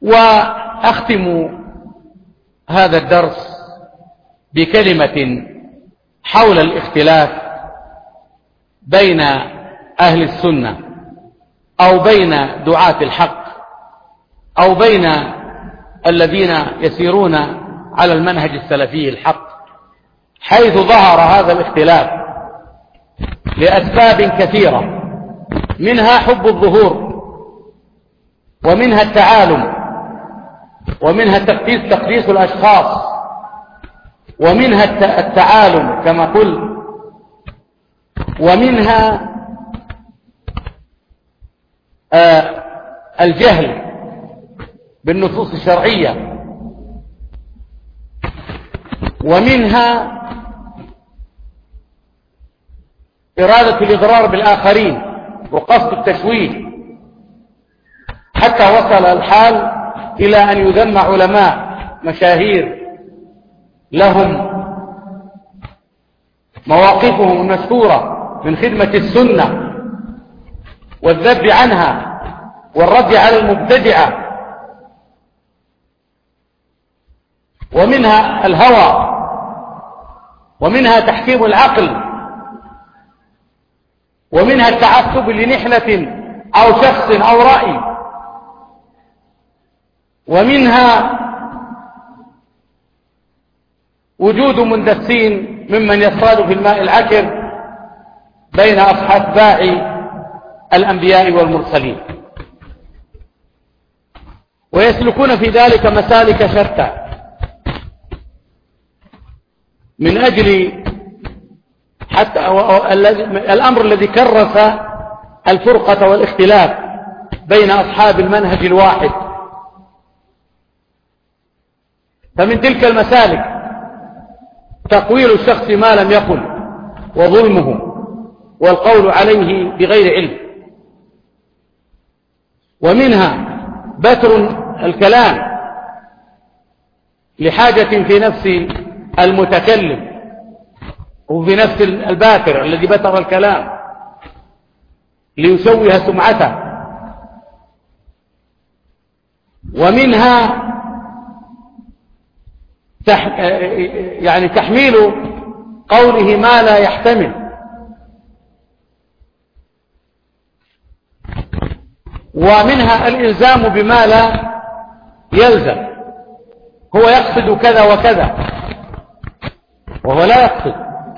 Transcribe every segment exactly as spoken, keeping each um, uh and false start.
وأختم هذا الدرس بكلمة حول الاختلاف بين أهل السنة أو بين دعاة الحق أو بين الذين يسيرون على المنهج السلفي الحق، حيث ظهر هذا الاختلاف لأسباب كثيرة، منها حب الظهور، ومنها التعالم، ومنها تقديس تقديس الأشخاص، ومنها التعالم كما قلت، ومنها آه الجهل بالنصوص الشرعية، ومنها إرادة الإضرار بالآخرين وقصد التشويه، حتى وصل الحال إلى أن يذم علماء مشاهير لهم مواقفهم المشهورة من خدمة السنة والذب عنها والرد على المبتدعة، ومنها الهوى، ومنها تحكيم العقل، ومنها التعصب لنحلة أو شخص أو رأي، ومنها وجود مندسين ممن يصطاد في الماء العكر بين أصحاب باعي الأنبياء والمرسلين، ويسلكون في ذلك مسالك شتى من أجل حتى الأمر الذي كرس الفرقة والاختلاف بين أصحاب المنهج الواحد. فمن تلك المسالك تقويل الشخص ما لم يقل، وظلمه، والقول عليه بغير علم، ومنها بتر الكلام لحاجة في نفس المتكلم وفي نفس الباتر الذي بتر الكلام ليشوه سمعته، ومنها تح... يعني تحميل قوله ما لا يحتمل، ومنها الإلزام بما لا يلزم، هو يقصد كذا وكذا وهو لا يقصد.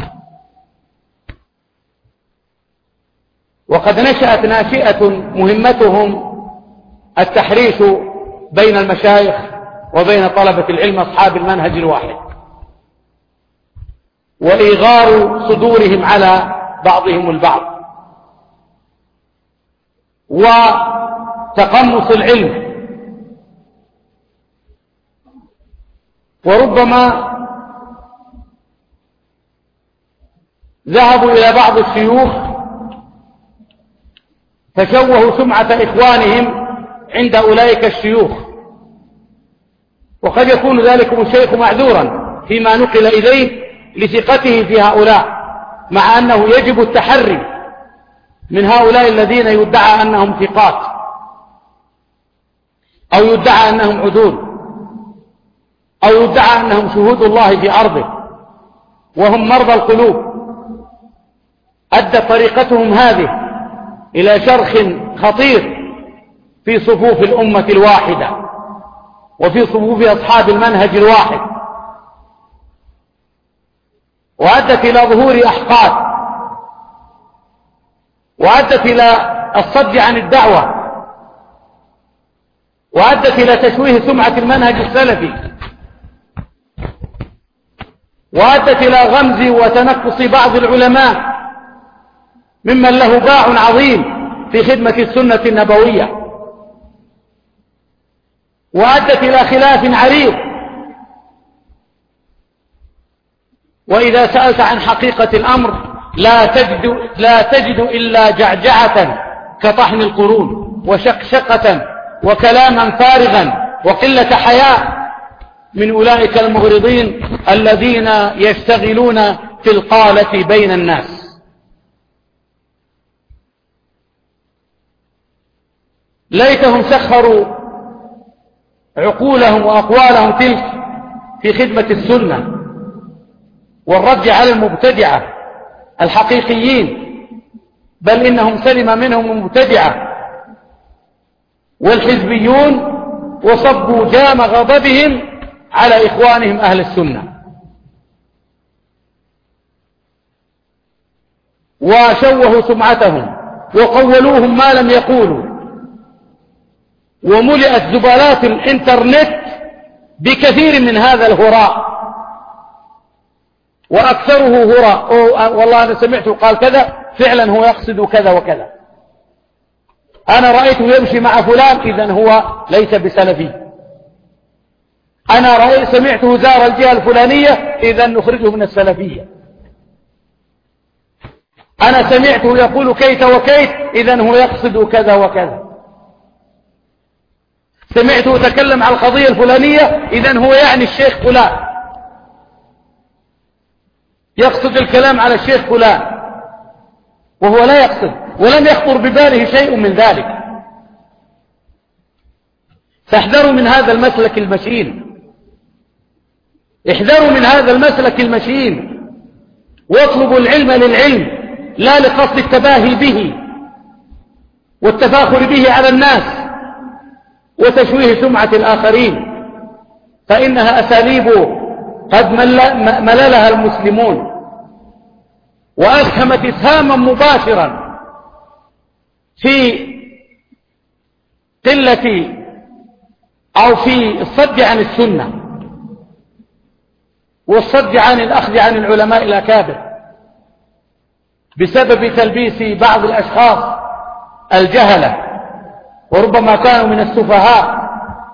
وقد نشأت ناشئة مهمتهم التحريش بين المشايخ وبين طلبة العلم أصحاب المنهج الواحد، وإيغار صدورهم على بعضهم البعض، وتقمص العلم. وربما ذهبوا إلى بعض الشيوخ فشوهوا سمعة إخوانهم عند أولئك الشيوخ، وقد يكون ذلكم الشيخ معذورا فيما نقل إليه لثقته في هؤلاء، مع أنه يجب التحري من هؤلاء الذين يدعى أنهم ثقات أو يدعى أنهم عدول أو يدعى أنهم شهود الله في أرضه، وهم مرضى القلوب. أدت طريقتهم هذه إلى شرخ خطير في صفوف الأمة الواحدة وفي صفوف أصحاب المنهج الواحد، وأدت إلى ظهور أحقاد، وأدت إلى الصد عن الدعوة، وأدت إلى تشويه سمعة المنهج السلفي، وأدت إلى غمز وتنقص بعض العلماء ممن له باع عظيم في خدمة السنة النبوية، وأدت إلى خلاف عريض. وإذا سألت عن حقيقة الأمر لا تجد, لا تجد إلا جعجعة كطحن القرون وشقشقة وكلاما فارغا وقلة حياء من أولئك المغرضين الذين يشتغلون في القالة بين الناس. ليتهم سخروا عقولهم وأقوالهم تلك في خدمة السنة والرد على المبتدعة الحقيقيين، بل إنهم سلم منهم المبتدعة والحزبيون وصبوا جام غضبهم على إخوانهم أهل السنة، وشوهوا سمعتهم وقولوهم ما لم يقولوا، وملئت زبالات الانترنت بكثير من هذا الهراء، وأكثره هراء. والله أنا سمعته قال كذا، فعلا هو يقصد كذا وكذا. أنا رأيته يمشي مع فلان، إذن هو ليس بسلفي. أنا رأيت سمعته زار الجهة الفلانية، إذن نخرجه من السلفية. أنا سمعته يقول كيت وكيت، إذن هو يقصد كذا وكذا. سمعته يتكلم عن القضية الفلانية، إذن هو يعني الشيخ فلان، يقصد الكلام على الشيخ فلان، وهو لا يقصد ولم يخطر بباله شيء من ذلك. فاحذروا من هذا المسلك المشين، احذروا من هذا المسلك المشين، واطلبوا العلم للعلم لا لقصد التباهي به والتفاخر به على الناس وتشويه سمعة الآخرين، فإنها أساليب قد مللها المسلمون وأسهمت إسهاما مباشرا في قلة أو في الصد عن السنة والصد عن الأخذ عن العلماء الأكابر، بسبب تلبيس بعض الأشخاص الجهلة، وربما كانوا من السفهاء،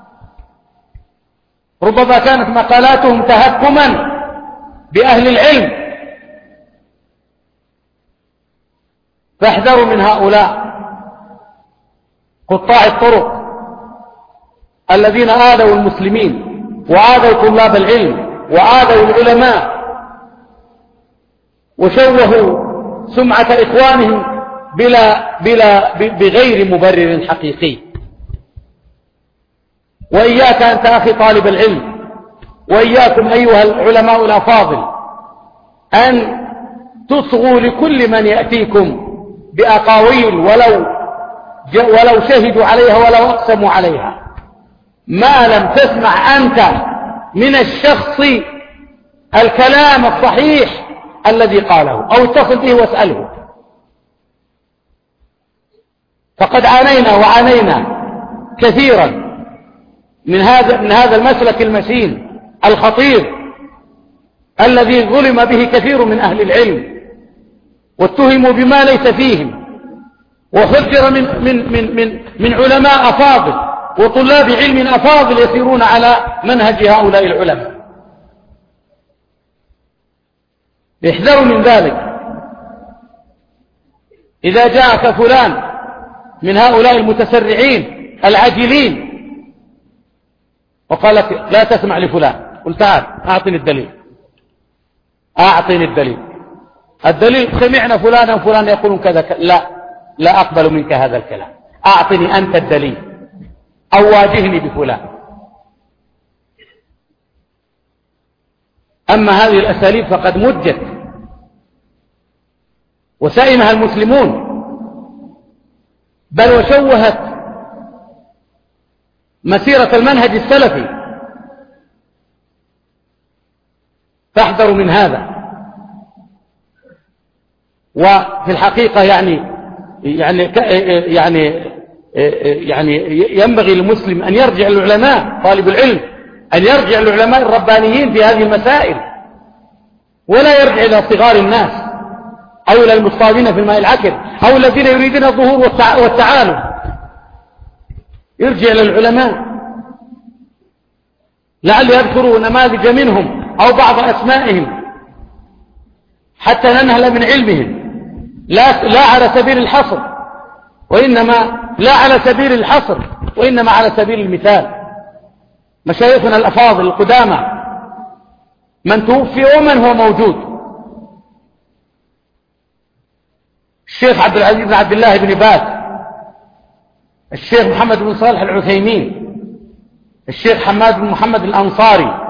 ربما كانت مقالاتهم تهكما بأهل العلم. فاحذروا من هؤلاء قطاع الطرق الذين آذوا المسلمين وآذوا طلاب العلم وآذوا العلماء وشوهوا سمعة إخوانهم بلا بلا بغير مبرر حقيقي. وإياك أنت أخي طالب العلم، وإياكم أيها العلماء الأفاضل، أن تصغوا لكل من يأتيكم بأقاويل ولو ولو شهدوا عليها ولو أقسموا عليها، ما لم تسمع أنت من الشخص الكلام الصحيح الذي قاله، أو اتصل به واسأله. فقد عانينا وعانينا كثيرا من هذا من هذا المسلك المشين الخطير الذي ظلم به كثير من أهل العلم واتهموا بما ليس فيهم، وحذر من من من من من علماء أفاضل وطلاب علم أفاضل يسيرون على منهج هؤلاء العلماء. احذروا من ذلك. إذا جاءك فلان من هؤلاء المتسرعين العاجلين وقال لك لا تسمع لفلان، قل تعال أعطني الدليل، أعطني الدليل. الدليل سمعنا فلانا وفلان يقولون كذا كذا، لا لا أقبل منك هذا الكلام، أعطني أنت الدليل أو واجهني بفلان. أما هذه الأساليب فقد مجت وسئمها المسلمون، بل وشوهت مسيرة المنهج السلفي. فاحذروا من هذا. وفي الحقيقة يعني يعني يعني يعني ينبغي للمسلم أن يرجع للعلماء، طالب العلم أن يرجع للعلماء الربانيين في هذه المسائل، ولا يرجع إلى صغار الناس أو إلى المصطادين في الماء العكر أو الذين يريدون الظهور والتعالم. يرجع للعلماء، لعل يذكروا نماذج منهم أو بعض أسمائهم حتى ننهل من علمهم، لا, لا على سبيل الحصر، وإنما لا على سبيل الحصر وإنما على سبيل المثال. مشايخنا الأفاضل القدامى من توفي ومن هو موجود، الشيخ عبد العزيز بن عبد الله بن باز، الشيخ محمد بن صالح العثيمين، الشيخ حماد بن محمد الأنصاري،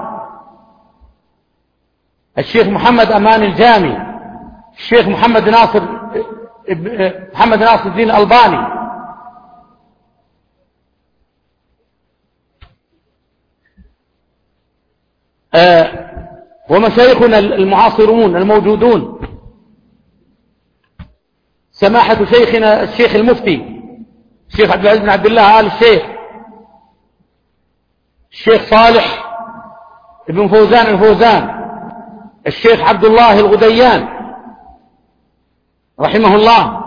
الشيخ محمد أمان الجامي، الشيخ محمد ناصر محمد ناصر الدين الألباني، آه ومشايخنا المعاصرون الموجودون، سماحة شيخنا الشيخ المفتي الشيخ عبد العزيز بن عبد الله آل الشيخ، الشيخ صالح بن فوزان الفوزان، الشيخ عبد الله الغديان رحمه الله،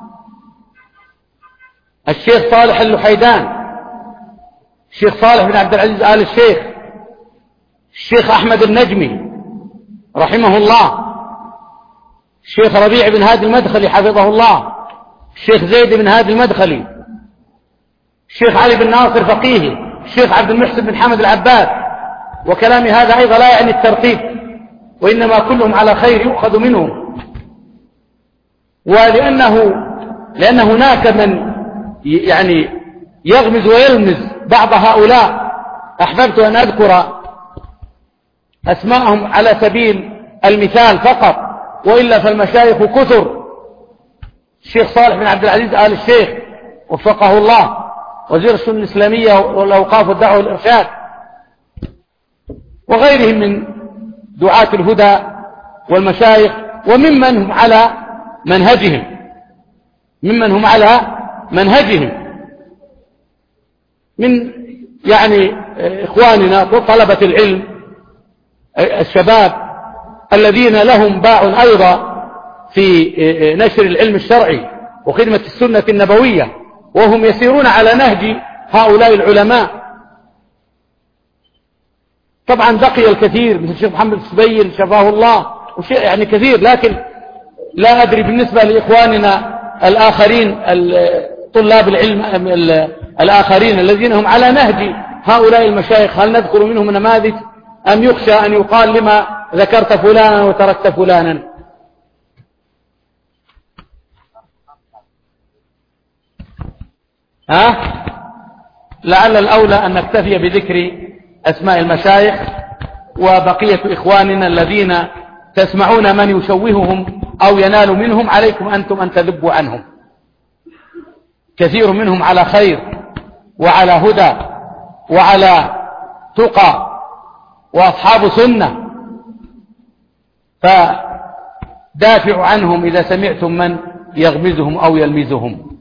الشيخ صالح اللحيدان، الشيخ صالح بن عبد العزيز آل الشيخ، الشيخ أحمد النجمي رحمه الله، الشيخ ربيع بن هادي المدخلي حفظه الله، الشيخ زيد بن هادي المدخلي، الشيخ علي بن ناصر فقيهي، الشيخ عبد المحسن بن حمد العباد. وكلامي هذا أيضا لا يعني الترتيب، وإنما كلهم على خير يؤخذ منهم، ولأنه لأن هناك من يعني يغمز ويلمز بعض هؤلاء، أحببت أن أذكر أسماءهم على سبيل المثال فقط، وإلا فالمشايخ كثر. الشيخ صالح بن عبد العزيز آل الشيخ وفقه الله، وزير الشؤون الإسلامية والأوقاف والدعوة والإرشاد، وغيرهم من دعاة الهدى والمشايخ، وممن هم على منهجهم ممن هم على منهجهم من يعني إخواننا طلبة العلم الشباب الذين لهم باع أيضا في نشر العلم الشرعي وخدمة السنة النبوية، وهم يسيرون على نهج هؤلاء العلماء. طبعا بقي الكثير مثل الشيخ محمد السبيل شفاه الله، يعني كثير، لكن لا أدري بالنسبة لإخواننا الآخرين طلاب العلم الآخرين الذين هم على نهج هؤلاء المشايخ، هل نذكر منهم نماذج أم يخشى أن يقال لما ذكرت فلانا وتركت فلانا؟ ها؟ لعل الأولى أن نكتفي بذكر أسماء المشايخ، وبقية إخواننا الذين تسمعون من يشوههم أو ينال منهم عليكم أنتم أن تذبوا عنهم، كثير منهم على خير وعلى هدى وعلى تقى وأصحاب سنة، فدافعوا عنهم إذا سمعتم من يغمزهم أو يلمزهم.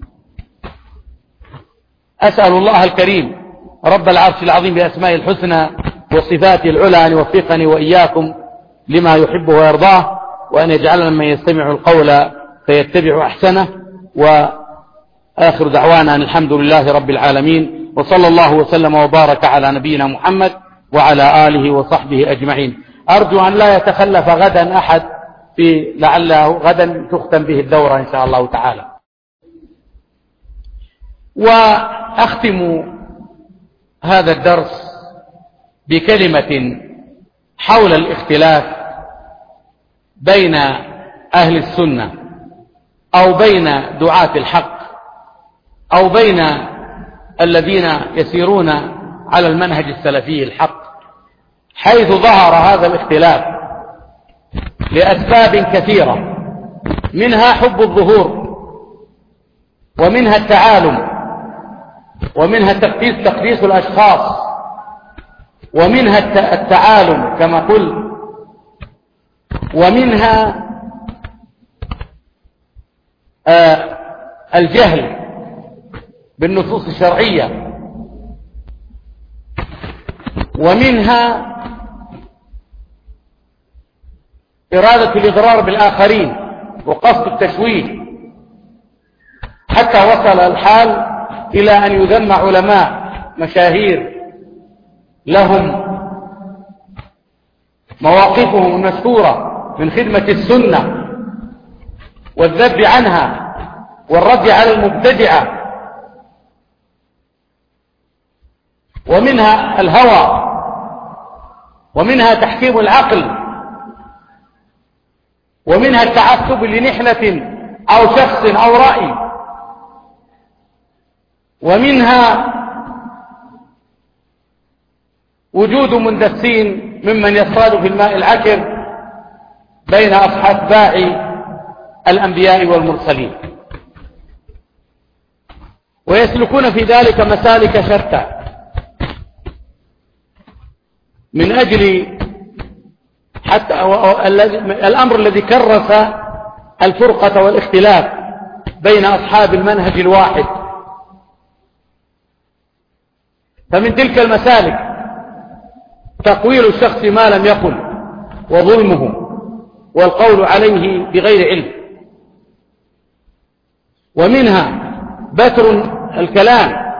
أسأل الله الكريم رب العرش العظيم بأسماء الحسنى وصفاته العلى أن يوفقني وإياكم لما يحبه ويرضاه، وأن يجعلنا من يستمع القول فيتبع أحسنه. وآخر دعوانا أن الحمد لله رب العالمين، وصلى الله وسلم وبارك على نبينا محمد وعلى آله وصحبه أجمعين. أرجو أن لا يتخلف غدا أحد، في لعله غدا تختم به الدورة إن شاء الله تعالى. وأختم هذا الدرس بكلمة حول الاختلاف بين أهل السنة أو بين دعاة الحق أو بين الذين يسيرون على المنهج السلفي الحق، حيث ظهر هذا الاختلاف لأسباب كثيرة، منها حب الظهور، ومنها التعالم، ومنها تقديس تقديس الأشخاص، ومنها التعالم كما قلت، ومنها آه الجهل بالنصوص الشرعية، ومنها إرادة الإضرار بالآخرين وقصد التشويه، حتى وصل الحال إلى أن يذم علماء مشاهير لهم مواقفهم المشهورة من خدمة السنة والذب عنها والرد على المبتدعة، ومنها الهوى، ومنها تحكيم العقل، ومنها التعصب لنحلة أو شخص أو رأي، ومنها وجود مندسين ممن يصطاد في الماء العكر بين أتباع الأنبياء والمرسلين، ويسلكون في ذلك مسالك شتى من أجل حتى الأمر الذي كرس الفرقة والاختلاف بين أصحاب المنهج الواحد. فمن تلك المسالك تقويل الشخص ما لم يقل وظلمه والقول عليه بغير علم، ومنها بتر الكلام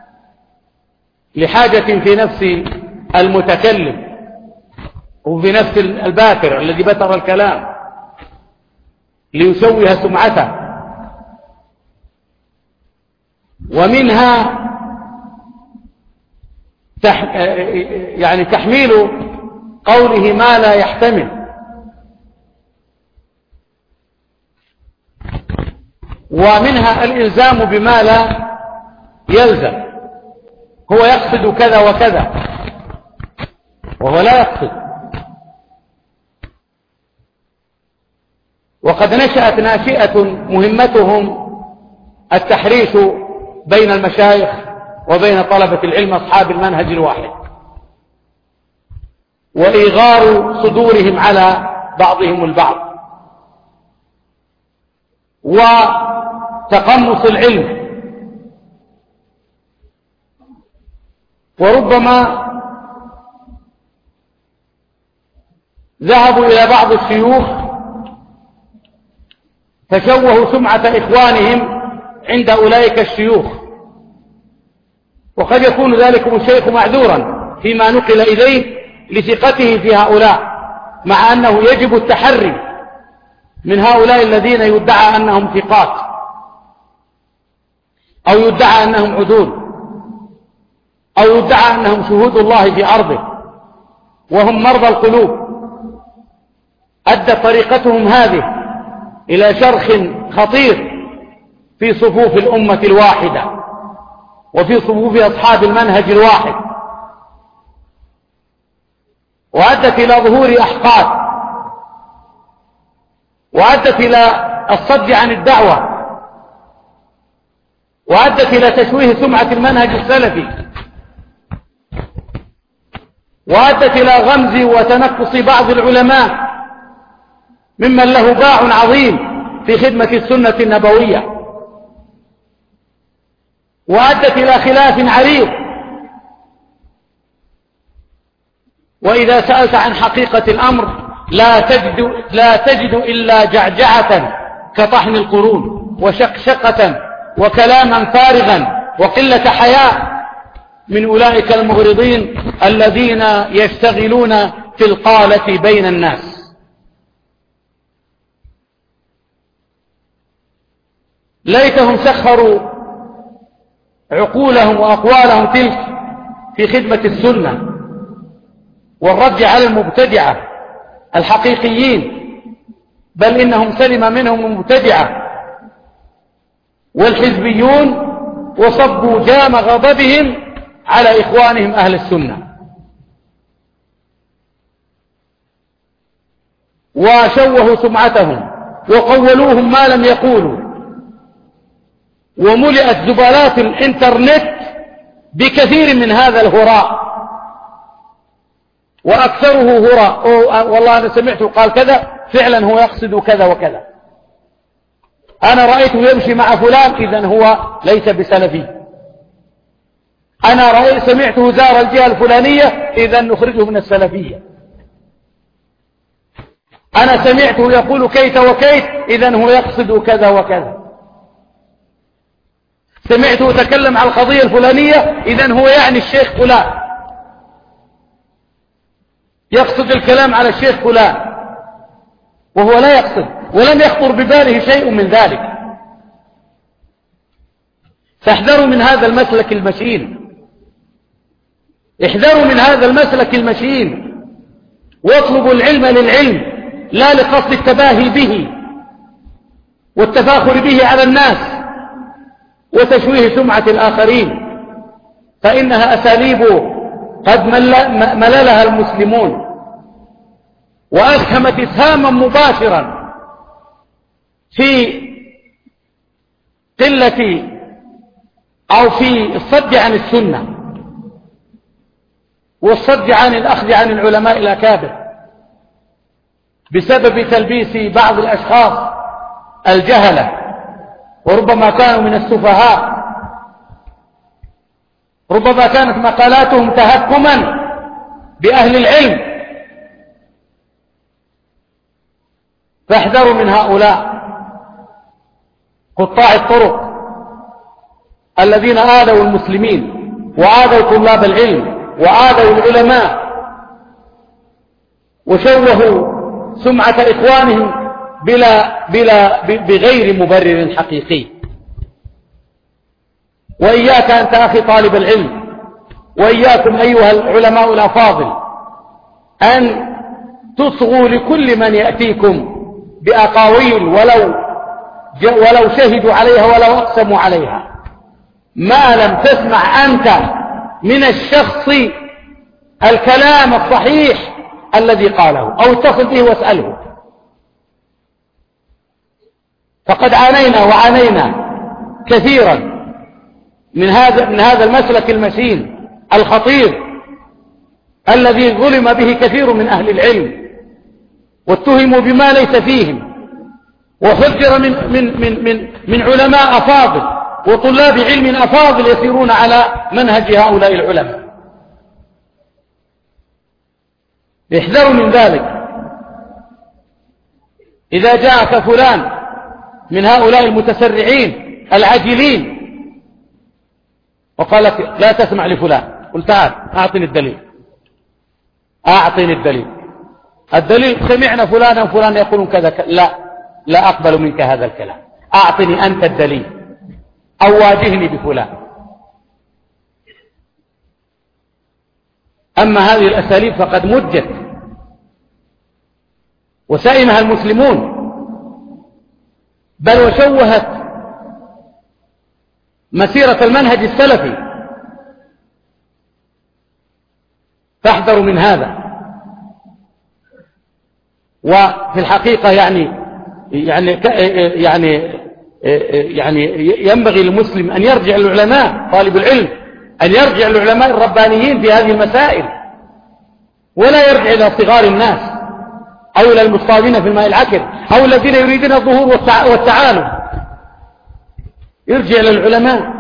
لحاجة في نفس المتكلم وفي نفس الباتر الذي بتر الكلام ليشوه سمعته، ومنها تح يعني تحميل قوله ما لا يحتمل، ومنها الإلزام بما لا يلزم. هو يقصد كذا وكذا وهو لا يقصد. وقد نشأت ناشئة مهمتهم التحريش بين المشايخ وبين طلبة العلم أصحاب المنهج الواحد، وإيغار صدورهم على بعضهم البعض، وتقمص العلم. وربما ذهبوا إلى بعض الشيوخ فشوهوا سمعة إخوانهم عند أولئك الشيوخ، وقد يكون ذلكم الشيخ معذورا فيما نقل إليه لثقته في هؤلاء، مع أنه يجب التحري من هؤلاء الذين يدعى أنهم ثقات أو يدعى أنهم عدول أو يدعى أنهم شهود الله في أرضه، وهم مرضى القلوب. أدت طريقتهم هذه إلى شرخ خطير في صفوف الأمة الواحدة وفي صفوف أصحاب المنهج الواحد، وأدت إلى ظهور أحقاد، وأدت إلى الصد عن الدعوة، وأدت إلى تشويه سمعة المنهج السلفي، وأدت إلى غمز وتنقص بعض العلماء ممن له باع عظيم في خدمة السنة النبوية، وأدت إلى خلاف عريض. وإذا سألت عن حقيقة الأمر لا تجد, لا تجد إلا جعجعة كطحن القرون وشقشقة وكلاما فارغا وقلة حياء من أولئك المغرضين الذين يشتغلون في القالة بين الناس. ليتهم سخروا عقولهم وأقوالهم تلك في خدمة السنة والرد على المبتدعة الحقيقيين، بل إنهم سلم منهم المبتدعة والحزبيون وصبوا جام غضبهم على إخوانهم أهل السنة، وشوهوا سمعتهم وقولوهم ما لم يقولوا. وملئت زبالات الانترنت بكثير من هذا الهراء، وأكثره هراء. والله أنا سمعته قال كذا، فعلا هو يقصد كذا وكذا. أنا رأيته يمشي مع فلان، إذن هو ليس بسلفي. أنا رأيت سمعته زار الجهة الفلانية، إذن نخرجه من السلفية. أنا سمعته يقول كيت وكيت، إذن هو يقصد كذا وكذا. سمعته يتكلم عن القضية الفلانية، إذن هو يعني الشيخ فلان، يقصد الكلام على الشيخ فلان، وهو لا يقصد ولم يخطر بباله شيء من ذلك. فاحذروا من هذا المسلك المشين، احذروا من هذا المسلك المشين، واطلبوا العلم للعلم لا لقصد التباهي به والتفاخر به على الناس وتشويه سمعة الآخرين، فإنها أساليب قد مللها المسلمون وأسهمت إسهاما مباشرا في قلة أو في الصد عن السنة والصد عن الأخذ عن العلماء الأكابر بسبب تلبيس بعض الأشخاص الجهلة وربما كانوا من السفهاء، ربما كانت مقالاتهم تهكما بأهل العلم. فاحذروا من هؤلاء قطاع الطرق الذين آذوا المسلمين وآذوا طلاب العلم وآذوا العلماء وشوهوا سمعة إخوانهم بلا بلا بغير مبرر حقيقي. وإياك أنت أخي طالب العلم، وإياكم أيها العلماء الأفاضل، أن تصغوا لكل من يأتيكم بأقاويل ولو ولو شهدوا عليها ولو أقسموا عليها، ما لم تسمع أنت من الشخص الكلام الصحيح الذي قاله، أو اتصل به واسأله. فقد عانينا وعانينا كثيرا من هذا من هذا المسلك المشين الخطير الذي ظلم به كثير من أهل العلم واتهموا بما ليس فيهم، وحذر من من من من من علماء أفاضل وطلاب علم أفاضل يسيرون على منهج هؤلاء العلماء. احذروا من ذلك. إذا جاءك فلان من هؤلاء المتسرعين العاجلين وقال لك لا تسمع لفلان، قل تعال أعطني الدليل، أعطني الدليل الدليل سمعنا فلانا فلان يقولون كذا كذا. لا لا أقبل منك هذا الكلام، أعطني أنت الدليل أو واجهني بفلان. أما هذه الأساليب فقد مجت وسئمها المسلمون، بل وشوهت مسيرة المنهج السلفي. فاحذروا من هذا. وفي الحقيقة يعني يعني يعني يعني ينبغي للمسلم أن يرجع للعلماء، طالب العلم أن يرجع للعلماء الربانيين في هذه المسائل، ولا يرجع إلى صغار الناس أو إلى المصطادين في الماء العكر أو الذين يريدون الظهور والتعالم. يرجع للعلماء.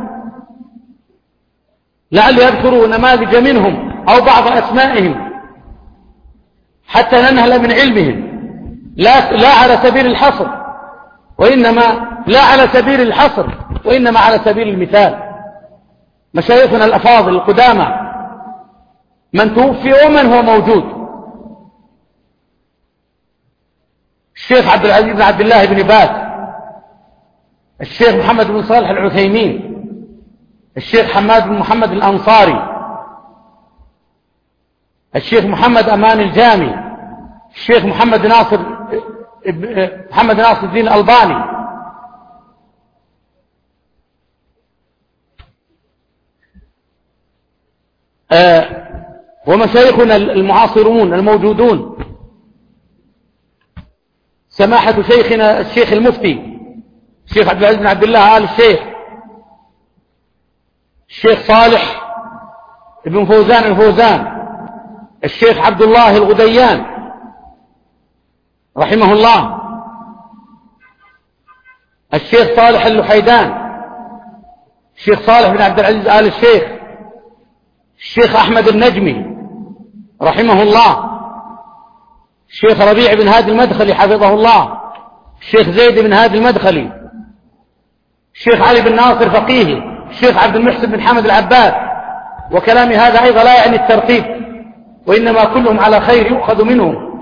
لعل يذكروا نماذج منهم أو بعض أسمائهم حتى ننهل من علمهم، لا, لا على سبيل الحصر وإنما لا على سبيل الحصر وإنما على سبيل المثال. مشايخنا الأفاضل القدامى من توفي ومن هو موجود: الشيخ عبد العزيز بن عبد الله بن باز، الشيخ محمد بن صالح العثيمين، الشيخ حماد بن محمد الأنصاري، الشيخ محمد أمان الجامي، الشيخ محمد ناصر محمد ناصر الدين الألباني. آه ومشايخنا المعاصرون الموجودون: سماحة شيخنا الشيخ المفتي الشيخ عبد العزيز بن عبد الله آل الشيخ، الشيخ صالح ابن فوزان الفوزان، الشيخ عبد الله الغديان رحمه الله، الشيخ صالح اللحيدان، الشيخ صالح بن عبد العزيز آل الشيخ، الشيخ أحمد النجمي رحمه الله، الشيخ ربيع بن هادي المدخلي حفظه الله، الشيخ زيد بن هادي المدخلي، الشيخ علي بن ناصر فقيهي، الشيخ عبد المحسن بن حمد العباد. وكلامي هذا أيضا لا يعني الترتيب، وإنما كلهم على خير يؤخذ منهم.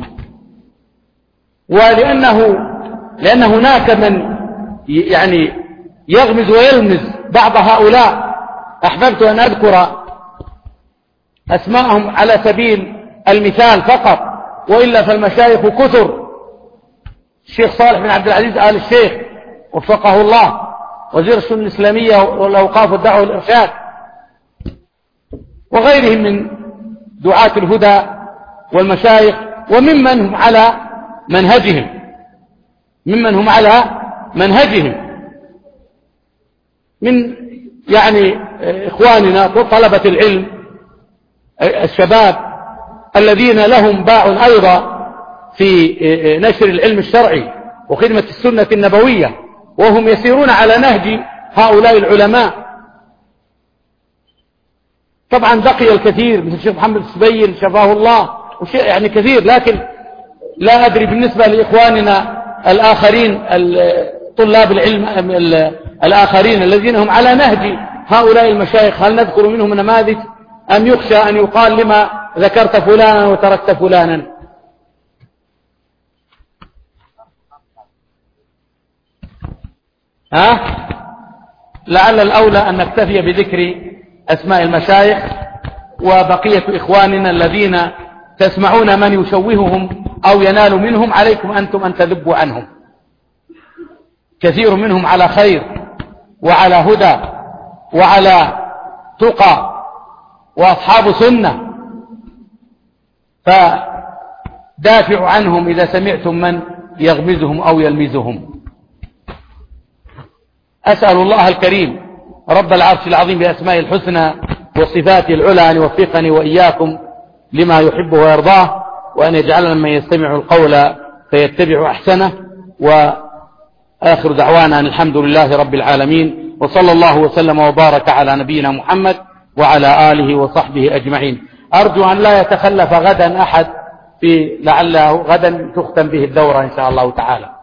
ولأنه لأن هناك من يعني يغمز ويلمز بعض هؤلاء، أحببت أن أذكر أسماءهم على سبيل المثال فقط، وإلا فالمشايخ كثر: الشيخ صالح بن عبد العزيز آل الشيخ وفقه الله، وزير الشؤون الإسلامية والأوقاف والدعوة والإرشاد، وغيرهم من دعاة الهدى والمشايخ وممن هم على منهجهم ممن هم على منهجهم من يعني إخواننا طلبة العلم الشباب الذين لهم باع أيضا في نشر العلم الشرعي وخدمة السنة النبوية، وهم يسيرون على نهج هؤلاء العلماء. طبعا بقي الكثير مثل الشيخ محمد السبيل شفاه الله وشيء يعني كثير، لكن لا أدري بالنسبة لإخواننا الآخرين طلاب العلم الآخرين الذين هم على نهج هؤلاء المشايخ هل نذكر منهم نماذج أم يخشى أن يقال لما ذكرت فلانا وتركت فلانا؟ ها؟ لعل الأولى أن نكتفي بذكر أسماء المشايخ وبقية إخواننا الذين تسمعون من يشوههم أو ينال منهم عليكم أنتم أن تذبوا عنهم. كثير منهم على خير وعلى هدى وعلى تقى وأصحاب سنة، فدافعوا عنهم إذا سمعتم من يغمزهم أو يلمزهم. أسأل الله الكريم رب العرش العظيم بأسماء الحسنى وصفاته العلى أن يوفقني وإياكم لما يحب ويرضاه، وأن يجعلنا من يستمع القول فيتبع أحسنه. وآخر دعوانا أن الحمد لله رب العالمين، وصلى الله وسلم وبارك على نبينا محمد وعلى آله وصحبه أجمعين. أرجو أن لا يتخلف غدا أحد، في لعله غدا تختم به الدورة إن شاء الله تعالى.